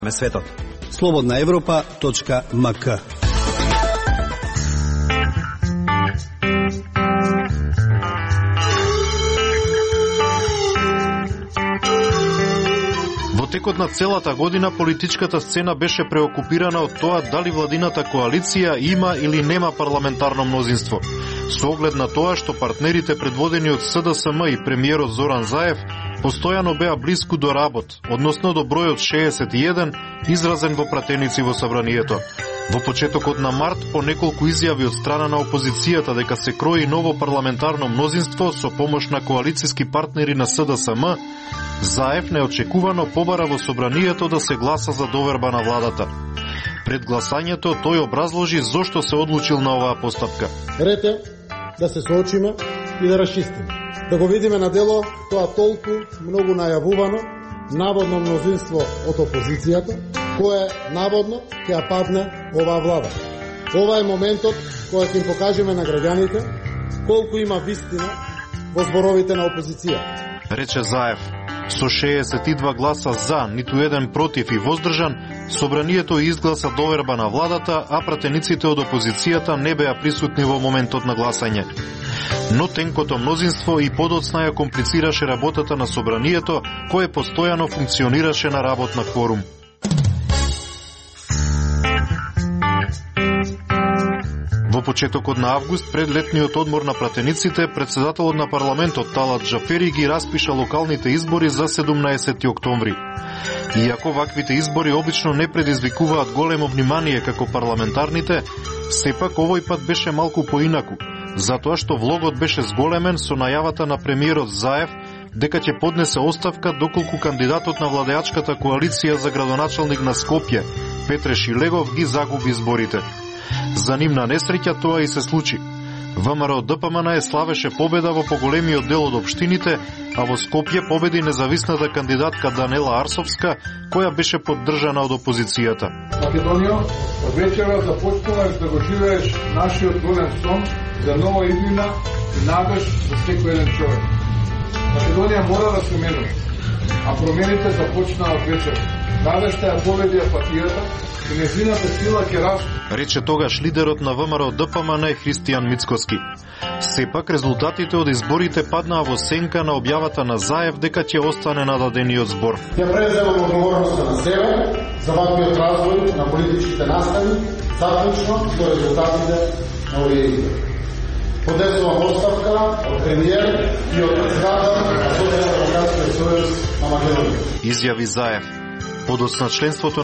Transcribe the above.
светот. Слободна Европа.мк. Во текот на целата година политичката сцена беше преокупирана од тоа дали владината коалиција има или нема парламентарно мнозинство. Со оглед на тоа што партнерите предводени од СДСМ и премиерот Зоран Заев постојано беа блиску до работ, односно до бројот 61 изразен во пратеници во собранието. Во почетокот на март, по неколку изјави од страна на опозицијата дека се крои ново парламентарно мнозинство со помош на коалициски партнери на СДСМ, Заев неочекувано побара во собранието да се гласа за доверба на владата. Пред гласањето тој образложи зошто се одлучил на оваа постапка. Ред е да се соочиме и да расчистиме. Да го видиме на дело тоа толку многу најавувано наводно мнозинство од опозицијата, кое наводно ќе ја падне оваа влада. Ова е моментот кој ќе им покажеме на граѓаните колку има вистина во зборовите на опозицијата. Рече Заев. Со 62 гласа за, ниту еден против и воздржан, собранието изгласа доверба на владата, а пратениците од опозицијата не беа присутни во моментот на гласање. Но тенкото мнозинство и подоцна ја комплицираше работата на собранието, кое постојано функционираше на работна кворум. Во почетокот на август, пред летниот одмор на пратениците, председателот на парламентот Талат Джафери ги распиша локалните избори за 17 октомври. Иако ваквите избори обично не предизвикуваат големо внимание како парламентарните, сепак овој пат беше малку поинаку, затоа што влогот беше зголемен со најавата на премиерот Заев дека ќе поднесе оставка доколку кандидатот на владеачката коалиција за градоначалник на Скопје, Петре Шилегов, ги загуби изборите. За нивна несреќа тоа и се случи. ВМРО ДПМН славеше победа во поголемиот дел од општините, а во Скопје победи независната кандидатка Данела Арсовска, која беше поддржана од опозицијата. Македонија, од вечера започнуваш да го живееш нашиот голем сон за нова иднина и надеж за секој еден човек. Македонија мора да се менува, а промените започнаа од вечера. Надежта ја победи апатијата и незината сила ќе расте. Рече тогаш лидерот на ВМРО ДПМН Христијан Мицкоски. Сепак резултатите од изборите паднаа во сенка на објавата на Заев дека ќе остане нададениот збор. Ќе преземам одговорноста на себе за ваквиот развој на политичките настави, заклучно со резултатите на овие избори. Подесувам оставка од премиер и од председател на Социјалдемократскиот сојуз на Македонија. Изјави Заев. Подоцна членството